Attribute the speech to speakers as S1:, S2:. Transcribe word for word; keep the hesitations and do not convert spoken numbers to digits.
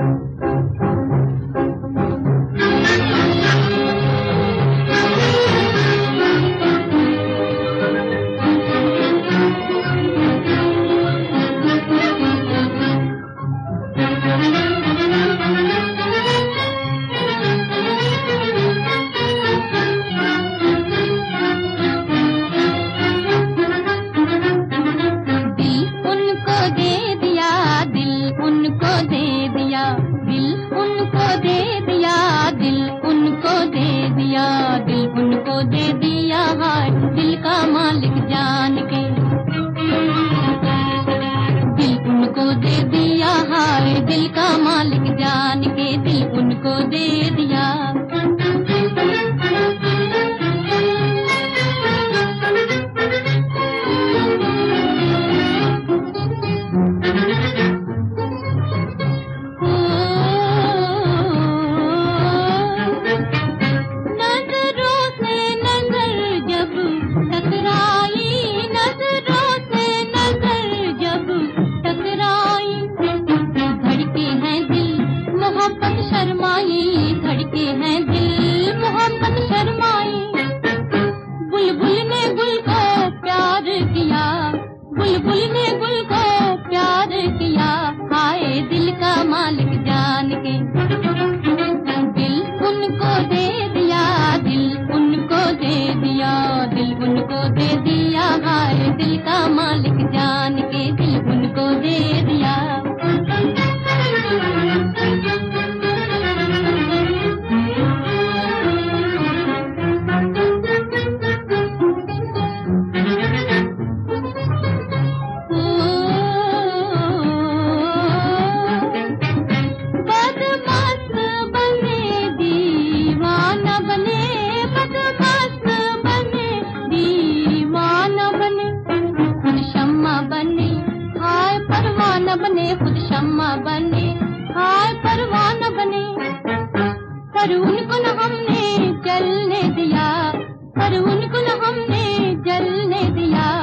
S1: दिल उनको दे दिया हाय दिल का मालिक जान के, दिल उनको दे दिया हाय दिल का मालिक जान के, दिल उनको दे दिया। शर्माई धड़के हैं दिल मोहब्बत शर्माई, बुलबुल ने गुल को प्यार किया, बुलबुल ने गुल को प्यार किया, हाय दिल का मालिक जान के, दिल उनको दे दिया, दिल उनको दे दिया, दिल उनको दे दिया, हाय दिल का मालिक जान के, दिल उनको दे दिया। बने खुद शम्मा बने हाय परवाना बने, पर उनको न हमने जलने दिया, पर उनको न हमने जलने दिया।